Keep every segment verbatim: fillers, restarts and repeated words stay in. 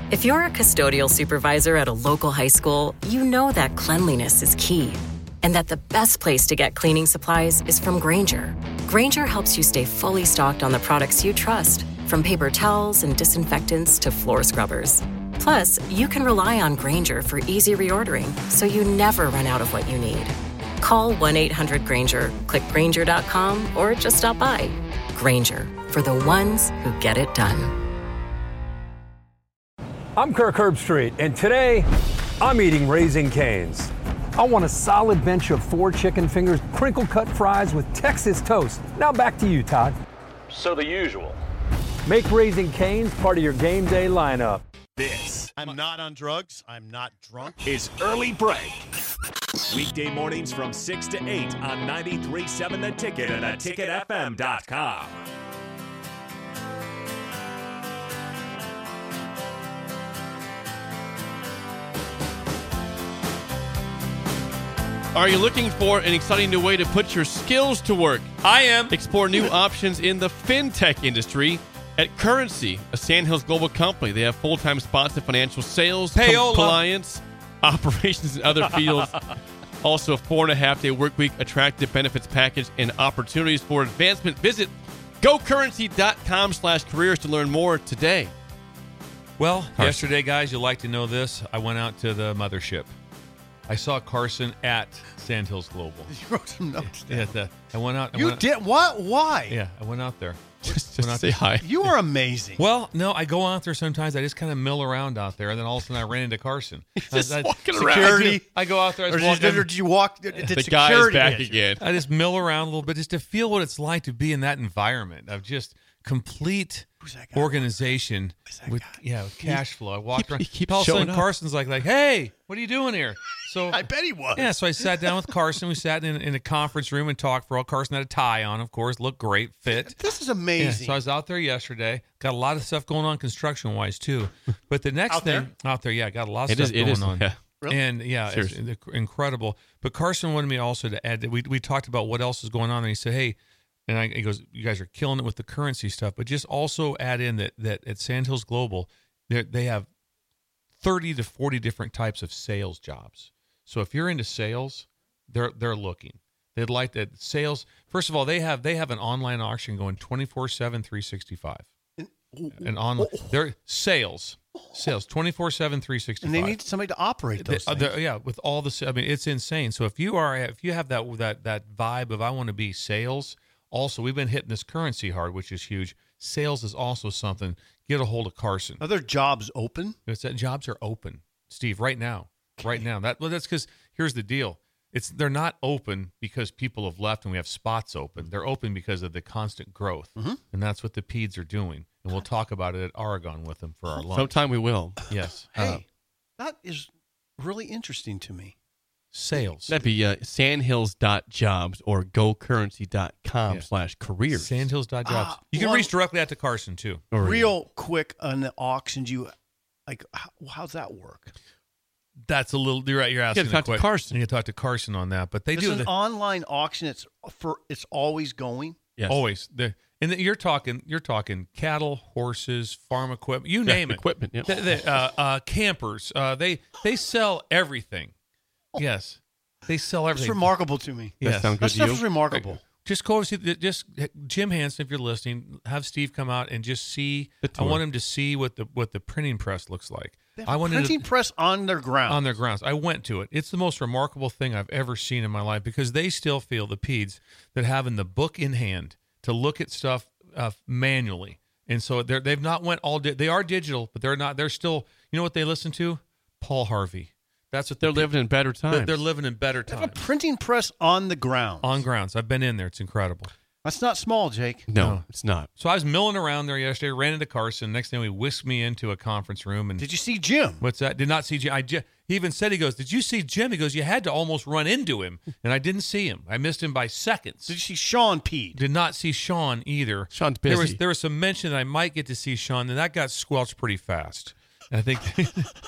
If you're a custodial supervisor at a local high school, you know that cleanliness is key, and that the best place to get cleaning supplies is from Grainger. Grainger helps you stay fully stocked on the products you trust, from paper towels and disinfectants to floor scrubbers. Plus, you can rely on Grainger for easy reordering, so you never run out of what you need. Call one eight hundred Grainger, click Grainger dot com, or just stop by. Grainger, for the ones who get it done. I'm Kirk Herbstreit, and today I'm eating Raising Cane's. I want a solid bench of four chicken fingers, crinkle-cut fries with Texas toast. Now back to you, Todd. So the usual. Make Raising Cane's part of your game day lineup. This, I'm not on drugs, I'm not drunk, is Early Break. Weekday mornings from six to eight on ninety-three point seven The Ticket and the ticket f m dot com. Are you looking for an exciting new way to put your skills to work? I am. Explore new options in the fintech industry at Currency, a Sandhills global company. They have full-time spots in financial sales, Payola. compliance, operations, and other fields. Also, a four-and-a-half-day work week, attractive benefits package, and opportunities for advancement. Visit gocurrency.com slash careers to learn more today. Well, Carson. Yesterday, guys, you'll like to know this. I went out to the mothership. I saw Carson at Sandhills Global. You wrote some notes down. Yeah, the, I went out. I You went out, did? What? Why? Yeah, I went out there. Just, Went just out say there. hi. You are amazing. Well, no, I go out there sometimes. I just kind of mill around out there, and then all of a sudden I ran into Carson. Just I, I, walking around. Security. I, do, I go out there. I or, just did, walk or did you walk? Did, did The guy is security back hit you? again. I just mill around a little bit just to feel what it's like to be in that environment of just complete Who's that guy? organization that with guy? yeah with cash flow. I walked keep- around. he keeps all of a sudden, showing up. Carson's like like, hey, what are you doing here? So I bet he was. yeah, so I sat down with Carson. We sat in, in a conference room and talked for all. Carson had a tie on, of course, looked great, fit. This is Yeah, amazing. so I was out there yesterday. Got a lot of stuff going on construction wise too. But the next Out thing there? out there, yeah, got a lot of It stuff is, it going is, on. yeah. Really? And yeah, it's Seriously. incredible. But Carson wanted me also to add that we we talked about what else is going on, and he said, "Hey," and I, he goes, "You guys are killing it with the currency stuff, but just also add in that that at Sandhills Global, they they have thirty to forty different types of sales jobs. So if you're into sales, they're they're looking. They'd like that sales. First of all, they have they have an online auction going twenty-four seven, three sixty-five. An online, they're sales, sales twenty-four seven, three sixty-five. and they need somebody to operate those The- uh, things. the- yeah, with all this, I mean, it's insane. So if you are, if you have that that that vibe of I want to be sales, also we've been hitting this currency hard, which is huge. Sales is also something. Get a hold of Carson. Are there jobs open? It's that jobs are open, Steve, right now, right now. That well, that's because here's the deal. It's they're not open because people have left and we have spots open. They're open because of the constant growth, Mm-hmm. and that's what the Peds are doing. And we'll talk about it at Oregon with them for our lunch. Sometime we will. Yes, Hey, Uh, that is really interesting to me. sales. That'd be uh, sandhills dot jobs or gocurrency dot com Yeah. slash careers. Sandhills dot jobs. Ah, you can one- reach directly out to Carson too. Or- Real quick on the auctions, you like how, how's that work? That's a little. You're right. You're asking. gotta talk a to quick- Carson. You got to talk to Carson on that. But they It's do an the, online auction. It's for it's always going. Yes. always. The, and the, you're talking. You're talking cattle, horses, farm equipment. You Yeah, name it. equipment, yep. The- the, uh, uh, campers. Uh, they they sell everything. Yes, they sell It's everything. remarkable to me. That Yes. sound That good to stuff you? is remarkable. Just go over see the- just Jim Hansen, if you're listening, have Steve come out and just see. The I tour. want him to see what the what the printing press looks like. They have I a wanted printing to, press on their ground. on their grounds. I went to it. It's the most remarkable thing I've ever seen in my life because they still feel the Peds that having the book in hand to look at stuff uh, manually, and so they're they've not went all. Di- they are digital, but they're not. They're still. You know what they listen to? Paul Harvey. That's what They're the, living in better They're, times. they're living in better They have a times. printing press on the ground. On grounds. I've been in there. It's incredible. That's not small, Jake. no, No. it's not. So I was milling around there yesterday. Ran into Carson. Next thing we whisked me into a conference room and. Did you see Jim? What's that? Did not see Jim. I ju- he even said, he goes, did you see Jim? He goes, you had to almost run into him. And I didn't see him. I missed him by seconds. Did you see Sean Pede? Did not see Sean either. Sean's There was busy. there was some mention that I might get to see Sean, and that got squelched pretty fast. And I think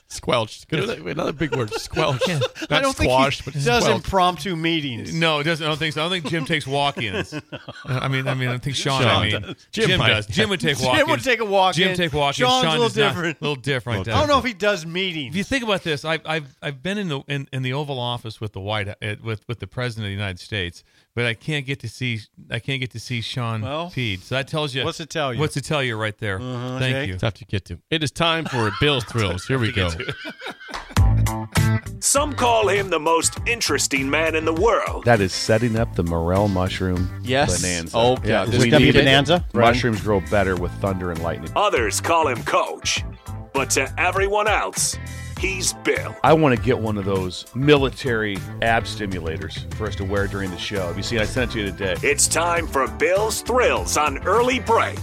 Squelched. Another big word. Squelched. Not I don't squashed, think but he does squelched. impromptu meetings. No, it doesn't. I don't think so. I don't think Jim takes walk-ins. I mean, I mean, I think Sean. Sean I mean, does. Jim, Jim might. does. Jim would take Jim walk-ins. would take a walk-in. Jim take walk-ins. Sean's Sean a little is not- different. A little different. I don't know if he does meetings. If you think about this, I've I've I've been in the in, in the Oval Office with the White uh, with with the President of the United States, but I can't get to see I can't get to see Sean Well, Feed. So that tells you what's it tell you? What's it tell you right there? Uh-huh, Thank Jay. you. Tough to get to. It is time for Bill's Thrills. Here we go. Some call him the most interesting man in the world. That is setting up the morel mushroom Yes. bonanza. Okay. Yeah, Is we this gonna be need it. bonanza? Mushrooms grow better with thunder and lightning. Others call him Coach. But to everyone else, he's Bill. I want to get one of those military ab stimulators for us to wear during the show. Have you seen? I sent it to you today. It's time for Bill's Thrills on Early Break.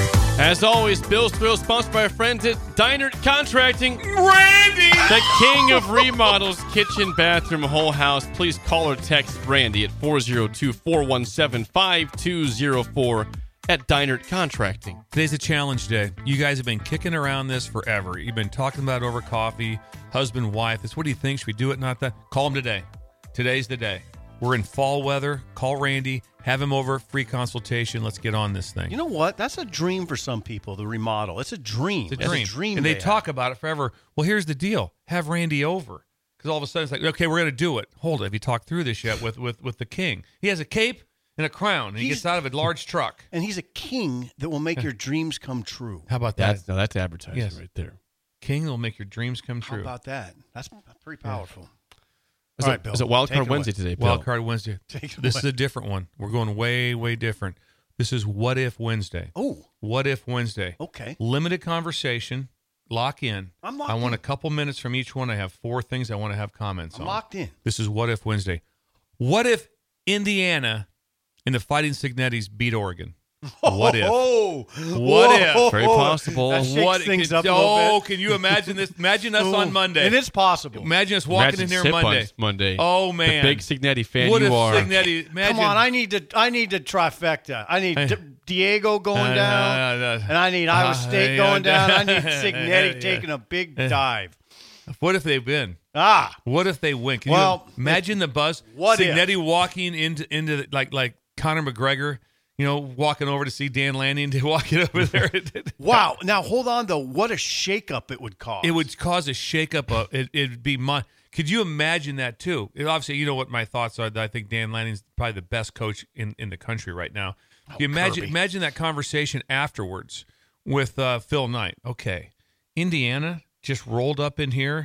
As always, Bill's Thrills sponsored by our friends at Deinert Contracting. Randy! The king of remodels, kitchen, bathroom, whole house. Please call or text Randy at four oh two, four one seven, five two oh four at Deinert Contracting. Today's a challenge day. You guys have been kicking around this forever. You've been talking about it over coffee, husband, wife. It's what do you think? Should we do it? Not that? Call him today. Today's the day. We're in fall weather. Call Randy. Have him over. Free consultation. Let's get on this thing. You know what? That's a dream for some people, the remodel. It's a dream. It's a dream. dream and they have. talk about it forever. Well, here's the deal. Have Randy over. Because all of a sudden it's like, okay, we're going to do it. Hold it. Have you talked through this yet with, with, with the king? He has a cape and a crown, and he He's- gets out of a large truck. And he's a king that will make your dreams come true. How about that? That's, no, that's advertising Yes. right there. King will make your dreams come How true. about that? That's pretty powerful. Is, All it, right, Bill, is it Wild take Card it Wednesday away. today, Bill? Wild Card Wednesday. Take it This away. is a different one. We're going way, way different. This is What If Wednesday. Oh, What If Wednesday. okay. Limited conversation. Lock in. I'm locked I want in. a couple minutes from each one. I have four things I want to have comments I'm on. locked in. This is What If Wednesday. What if Indiana and the Fighting Signettis beat Oregon? What if? Oh, What if? Very possible. That shakes What things can, up a little oh, bit. can you imagine this? Imagine us on Monday. And it's possible. Imagine us walking Imagine in here Sip Monday. on Monday. Oh man, The big Signetti fan what you if are. Signetti? Imagine, Come on, I need to. I need the trifecta. I need I- D- Diego going Uh, down, uh, uh, and I need Iowa uh, State yeah, going down. I need yeah, Signetti yeah. taking a big dive. What if they win? Ah, What if they win? Can Well, you imagine the buzz? what if? Signetti walking into into the, like like Conor McGregor, you know, walking over to see Dan Lanning to walking over there. wow. Now hold on though. What a shakeup it would cause. It would cause a shakeup. Of, it, it'd be my. Could you imagine that too? It, obviously, you know what my thoughts are. That I think Dan Lanning's probably the best coach in, in the country right now. Oh, you imagine Kirby. imagine that conversation afterwards with uh, Phil Knight. Okay, Indiana just rolled up in here,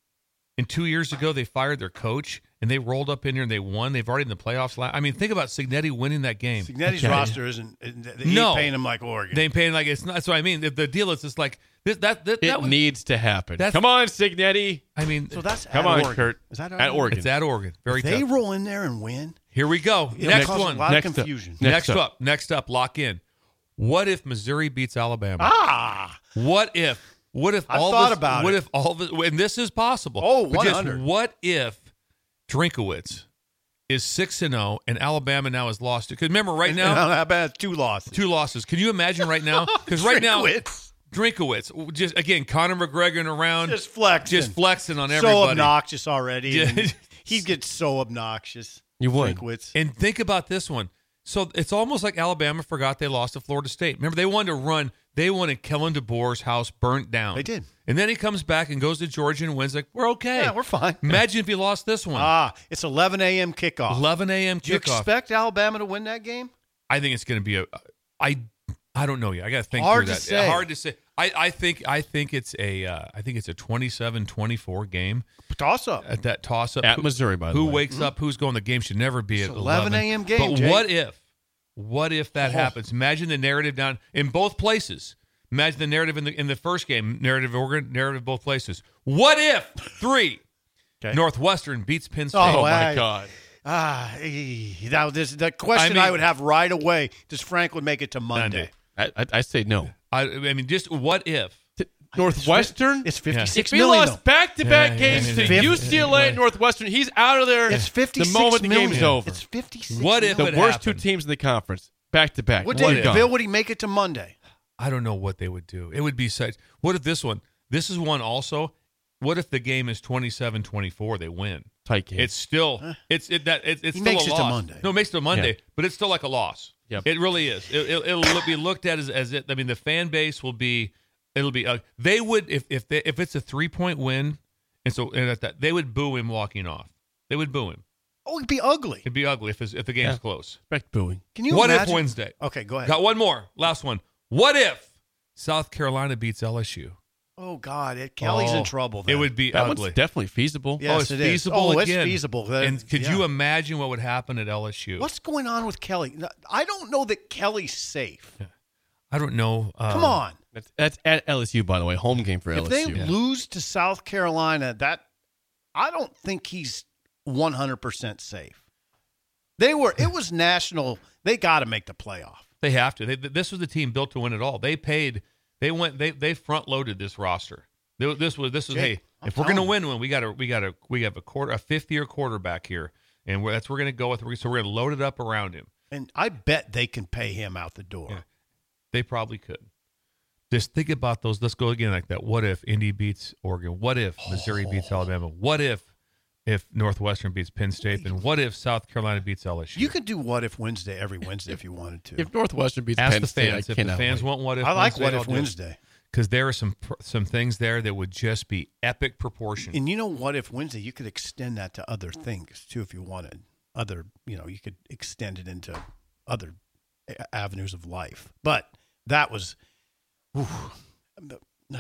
and two years ago they fired their coach, and they rolled up in here and they won. They've already in the playoffs. La- I mean, think about Signetti winning that game. Signetti's Okay. roster isn't. He No. ain't paying him like Oregon. They ain't paying like it's not. That's what I mean. The, the deal is just like this. That that, It that was, needs to happen. That's- Come on, Signetti. I mean, so that's Come at on, Oregon. Kurt. Is that At Oregon. it's at Oregon. Very If they tough. roll in there and win. Here we go. It'll Next cause one. A lot Next of up. confusion. Next, Next up. up. Next up. Lock in. What if Missouri beats Alabama? Ah, What if? What if I've all thought this, about What it. if all this? And this is possible. Oh, But just one hundred. what if Drinkowitz is six and zero and Alabama now has lost it? Because remember, right now, how bad? Two losses. two losses. Can you imagine right now? Because right now, Drinkwitz. Drinkowitz, just again, Conor McGregor around, Just flexing. just flexing on so everybody. obnoxious already. Yeah. and He'd get so obnoxious. You would. Drinkwitz. And think about this one. So it's almost like Alabama forgot they lost to Florida State. Remember, they wanted to run. They wanted Kellen DeBoer's house burnt down. They did. And then he comes back and goes to Georgia and wins. Like, we're okay. Yeah, we're fine. Imagine if he lost this one. Ah, it's eleven a.m. kickoff. eleven a.m. Do you kickoff. expect Alabama to win that game? I think it's going to be a. I I don't know yet. I got to think Hard through to that. say. Hard to say. I, I think I think it's a uh, I think it's a twenty-seven twenty-four game Toss up. at that toss up At Missouri, by the Who way. wakes up? Who's going? The game should never be at It's eleven a.m. game, But Jay. what if? What if that Oh. happens? Imagine the narrative down in both places. Imagine the narrative in the in the first game, narrative Oregon, narrative both places. What if three Okay. Northwestern beats Penn State? Oh, Oh, my I- God. Ah, eh, that was the question I I, mean- would have right away. Does Franklin make it to Monday? Monday. I, I, I say no. I, I mean, just what if? Northwestern? It's fifty-six If he million. lost back-to-back Yeah, yeah, games yeah, to yeah. U C L A and Northwestern, he's out of there It's fifty-six the moment the million. game's over. It's fifty-six. What if the it worst two happened? teams in the conference, back-to-back. What One day, gone. Bill? Would he make it to Monday? I don't know what they would do. It would be such. What if this one? This is one also. what if the game is twenty-seven twenty-four? They win. Tight game. It's still it's it that it, it's He still makes a it to loss. Monday. No, it makes it to Monday, Yeah. but it's still like a loss. Yep. It really is. It, it, it'll look, be looked at as, as it. I mean, the fan base will be. It'll be. Uh, they would if if they, if it's a three point win, and so and at that they would boo him walking off. They would boo him. Oh, it'd be ugly. It'd be ugly if it's, if the game's Yeah. close. Expect booing. Can you What imagine? if Wednesday? Okay, go ahead. Got one more. Last one. What if South Carolina beats L S U? Oh, God. It, Kelly's Oh, in trouble then. It would be That ugly. one's definitely feasible. Yeah. oh, Yes, it's it is. feasible Oh, it's again. feasible. That- And could yeah. you imagine what would happen at L S U? What's going on with Kelly? I don't know that Kelly's safe. I don't know. Uh, Come on. That's, that's at L S U, by the way. Home game for If L S they U. lose to South Carolina, that I don't think he's one hundred percent safe. They were. It was national. They got to make the playoff. They have to. They, this was the team built to win it all. They paid. They went. They they front loaded this roster. They, this was. This was. Jake, hey, I'm if we're going to telling win one, we got to. We got to. We have a quarter, a fifth year quarterback here, and we're, that's what we're going to go with. So we're going to load it up around him. And I bet they can pay him out the door. Yeah. They probably could. Just think about those. Let's go again like that. What if Indy beats Oregon? What if Missouri beats Alabama? What if if Northwestern beats Penn State? And what if South Carolina beats L S U? You could do what if Wednesday every Wednesday if you wanted to. If Northwestern beats Ask Penn the State, fans. I If the cannot fans wait. want what if I like Wednesday, what I'll if do it. Wednesday. Because there are some pr- some things there that would just be epic proportion. And you know what if Wednesday, you could extend that to other things too if you wanted. Other, you know, you could extend it into other a- avenues of life. But that was, whew, the-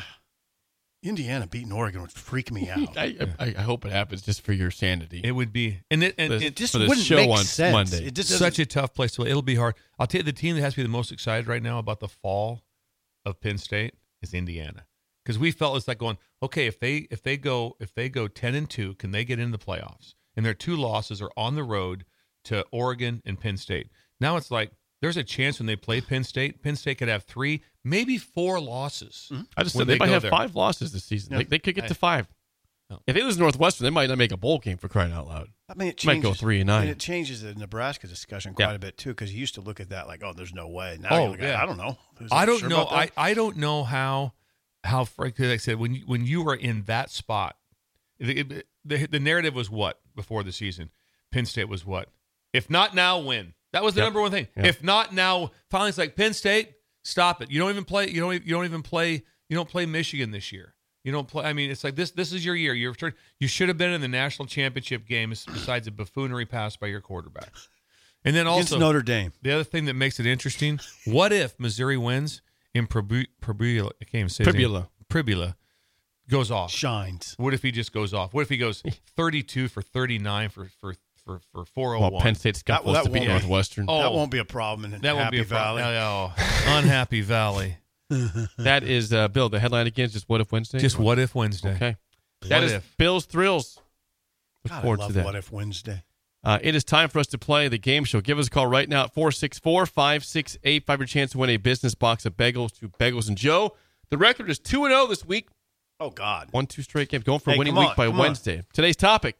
Indiana beating Oregon would freak me out. I, I, I hope it happens just for your sanity. It would be, and it, and The- it just for the wouldn't show make on sense. Monday. It just such doesn't- a tough place to. It'll be hard. I'll tell you, the team that has to be the most excited right now about the fall of Penn State is Indiana, because we felt it's like going, okay, if they if they go if they go ten and two, can they get into the playoffs? And their two losses are on the road to Oregon and Penn State. Now it's like there's a chance when they play Penn State, Penn State could have three, maybe four losses. I just when said they, they might go have there. five losses this season. Yeah. They, they could get I- to five. No. If they lose Northwestern, they might not make a bowl game for crying out loud. I mean, it Might changes, go three and nine. And it changes the Nebraska discussion quite Yeah. a bit too, because you used to look at that like, oh, there's no way. Now Oh, you look at, yeah. I don't know. Is I it don't sure know. about I, that? I don't know how how frankly, like I said, when you, when you were in that spot, the, the the narrative was what before the season? Penn State was what? If not now, when? That was the Yep. number one thing. Yep. If not now, finally it's like Penn State, stop it. You don't even play. You don't. You don't even play. You don't play Michigan this year. You don't play. I mean, it's like this. This is your year. You're you should have been in the national championship game. Besides a buffoonery pass by your quarterback, and then Against also Notre Dame. the other thing that makes it interesting, what if Missouri wins in Pribula, Pribula, I can't even say his name. Pribula. Pribula goes off. Shines. What if he just goes off? What if he goes thirty-two for thirty-nine for for for for four oh Well, one? Penn State's got That- close that to beat won't be- Northwestern. Oh, That won't be a problem in that won't Happy be a Valley. problem. Oh, unhappy Valley. That is, uh, Bill, the headline again is just What If Wednesday? Just what if Wednesday? Okay. What That is if? Bill's Thrills. Look God, I forward love to that. What If Wednesday. Uh, it is time for us to play the game show. Give us a call right now at four six four, five six eight five. Your chance to win a business box of bagels to Bagels and Joe. The record is two and oh this week. Oh, God. One, two straight games. Going for a Hey, winning come week on, by come on. Wednesday. Today's topic,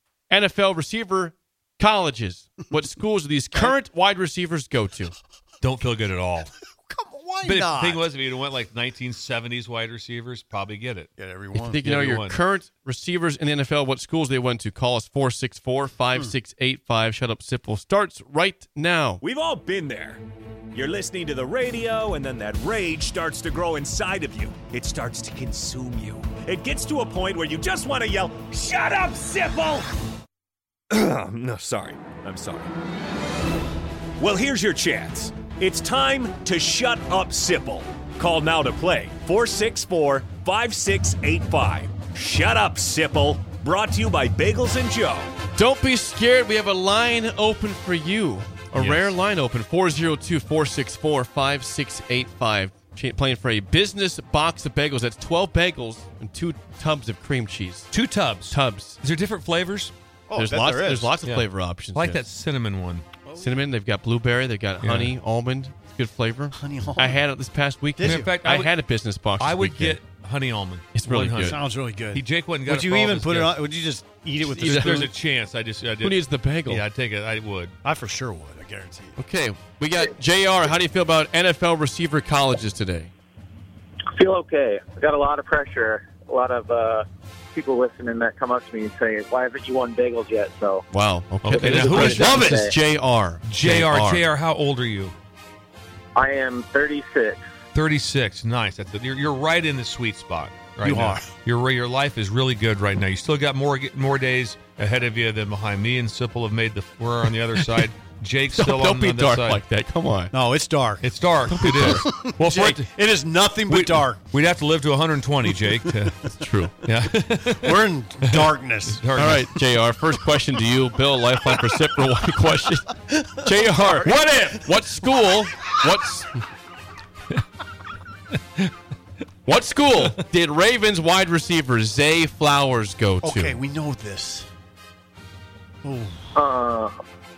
N F L receiver colleges. What schools do these current wide receivers go to? Don't feel good at all. Come on, why But not? the thing was, if you went like nineteen seventies wide receivers, probably get it. Get If everyone. you think you Yeah, know you your won. current receivers in the N F L, what schools they went to, call us four six four, five six eight five. Shut Up Sipple starts right now. We've all been there. You're listening to the radio, and then that rage starts to grow inside of you. It starts to consume you. It gets to a point where you just want to yell, "Shut up, Sipple!" No, sorry. I'm sorry. Well, here's your chance. It's time to shut up, Sipple. Call now to play. four six four, five six eight five. Shut up, Sipple. Brought to you by Bagels and Joe. Don't be scared. We have a line open for you. A Yes. rare line open. four oh two, four six four, five six eight five. Ch- Playing for a business box of bagels. That's twelve bagels and two tubs of cream cheese. Two tubs. Tubs. Is there different flavors? Oh, there's I bet lots. there is. There's lots of Yeah. flavor options. I like that yes. cinnamon one. Cinnamon. They've got blueberry. They've got Yeah. honey, almond. It's good flavor. Honey almond. I had it this past week. Did In you? fact, I, I would, had a business box. I this would weekend. get honey almond. It's really one hundred. good. Sounds really good. He Jake wasn't got Would it you for all even his put it gifts. on? Would you just eat it with the If spoon? there's a chance, I just I did. Who needs the bagel? Yeah, I'd take it. I would. I for sure would. I guarantee you. Okay, we got J R. How do you feel about N F L receiver colleges today? Feel okay. I got a lot of pressure, a lot of uh, people listening that come up to me and say, "Why haven't you won bagels yet?" So Wow. Okay. Okay, It is now a who is question. that? This is J R. J R, J R, how old are you? I am thirty-six. thirty-six. Nice. That's you're, you're right in the sweet spot right You now. are. Your your life is really good right now. You still got more more days ahead of you than behind me and Sipple have made the we're on the other side. Jake's Don't, still don't on be the other dark side. like that. Come on. No, it's dark. It's dark. It is. Well, for it, Jake, to, it is nothing but we- dark. We'd have to live to one hundred twenty, Jake. To, That's true. yeah. We're in darkness. All right, J R. First question to you, Bill. Lifeline for Sip for one question. J R. What if? What school? What's what school did Ravens wide receiver Zay Flowers go to? Okay, we know this. Oh, Uh,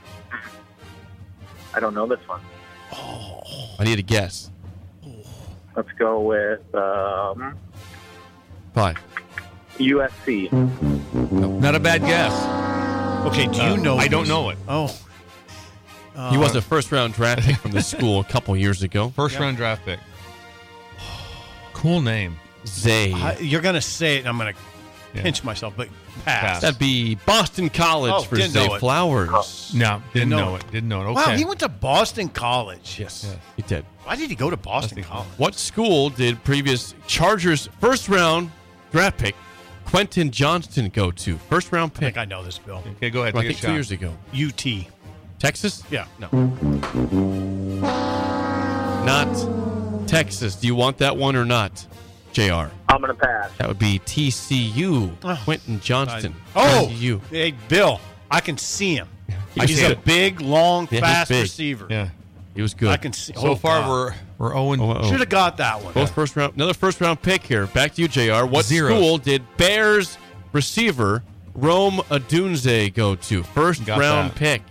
I don't know this one. I need a guess. Let's go with um, Five. U S C. Not a bad guess. okay. Do you Uh, know? I don't this? know it. Oh, He was a first round draft pick from the school a couple years ago. First round draft pick. Cool name. Zay. I, you're gonna say it, and I'm gonna Yeah. pinch myself, but Pass. pass. That'd be Boston College Oh, for didn't Zay know it. Flowers. No, didn't know know it. it. Didn't know it. Okay. Wow, he went to Boston College. Yes, Yes. he did. Why did he go to Boston Boston College? What school did previous Chargers first round draft pick Quentin Johnston go to? First round I pick. think I know this, Bill. Okay, go ahead. I Take think a two shot. years ago. U T. Texas? Yeah. No. Not Texas. Do you want that one or not, J R? I'm gonna pass. That would be T C U. Oh. Quentin Johnston. Oh, T C U. hey, Bill, I can see him. He He's was a good. big, long, Yeah, he's fast big. receiver. Yeah. He was good. I can see. So oh, far, God. we're we're owing. Oh, oh. Should have got that one. Both first round. Another first round pick here. Back to you, J R. What Zeros. school did Bears receiver Rome Odunze go to? First Got round that. pick.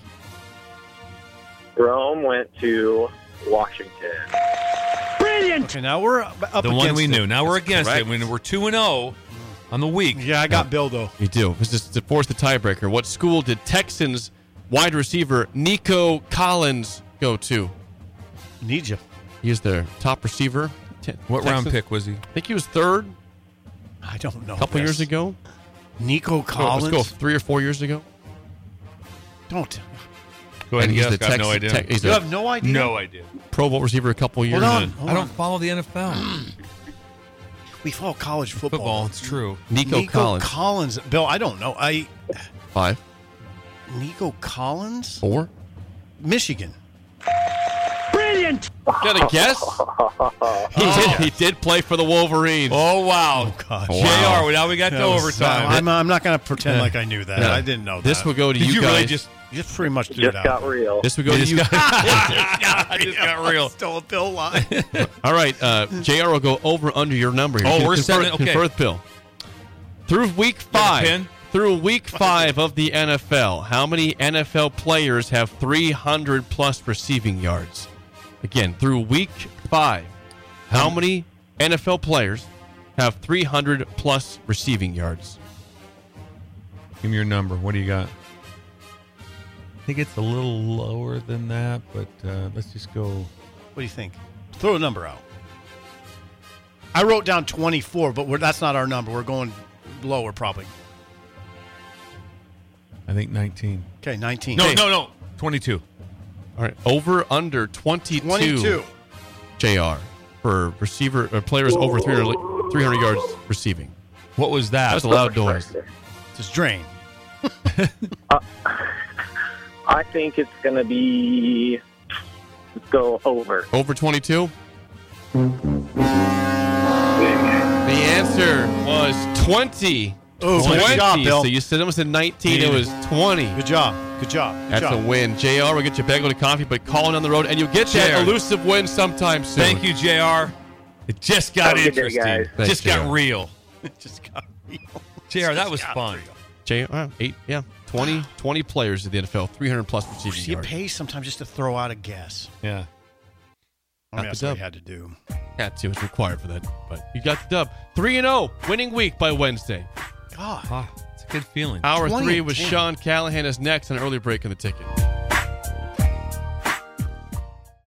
Rome went to Washington. Okay, now we're up the one against we it. knew. Now we're That's against correct. it. When we're two and zero on the week. Yeah, I got Bill though. You do. This is to force the tiebreaker. What school did Texans wide receiver Nico Collins go to? Need you. He is their top receiver. Te- What round Texans. pick was he? I think he was third I don't know. a couple this. years ago. Nico Go- Collins. Let's go three or four years ago. Don't. Go ahead and he's guess. the I have no Texas- idea. Tech- he's You a have no idea. no idea. Pro Bowl receiver a couple years Hold on. ago. Hold I on. don't follow the N F L We follow college football. football. It's true. Nico, Nico Collins. Bill, I don't know. I Five, Nico Collins, four. Michigan. Got a guess? he, did, he did play for the Wolverines. Oh wow, God. Oh, J wow. R. Now we got to That was- overtime. I'm, I'm not going to pretend like I knew that. Yeah. I didn't know that. This will go to Did you, you guys. really just? You just pretty much threw Just it out. got real. This will go to you. I just got real. Stole a Bill line. All right, uh, J R will go over under your number here. Oh, Con- we're confer- sending- okay. confer with Bill. Through week got a five, pin? through week five of the N F L, how many N F L players have three hundred plus receiving yards? Again, through week five, how many N F L players have three hundred plus receiving yards? Give me your number. What do you got? I think it's a little lower than that, but uh, let's just go. What do you think? Throw a number out. I wrote down twenty-four, but we're, that's not our number. We're going lower, probably. I think nineteen. Okay, nineteen. No, Okay. no, no. twenty-two. All right, over under twenty-two. twenty-two. J R for receiver or players over three hundred, three hundred yards receiving. What was that? That was a loud noise. Just drain. I think it's gonna be. Let's go over. Over twenty-two? The answer was twenty. Oh, twenty. good job, Bill. So you said almost said nineteen. It was twenty. Good job. Good job. Good That's job. a win. J R will get you a bagel and a coffee, but calling on the road, and you'll get that J R. elusive win sometime soon. Thank you, J R. It just got Have a good day, interesting. guys. Thanks, just got J R. real. Just got real. J R, that Just was got fun. real. J R, eight, yeah, twenty, twenty players in the N F L, three hundred plus receiving You yards. pay sometimes just to throw out a guess. Yeah. I Got mean, that's the what dub. he had to do. Had to. It's required for that. But you got the dub. three and oh, winning week by Wednesday. God. Ah, it's a good feeling. Hour twenty three and with ten. Sean Callahan is next on an early break in the ticket.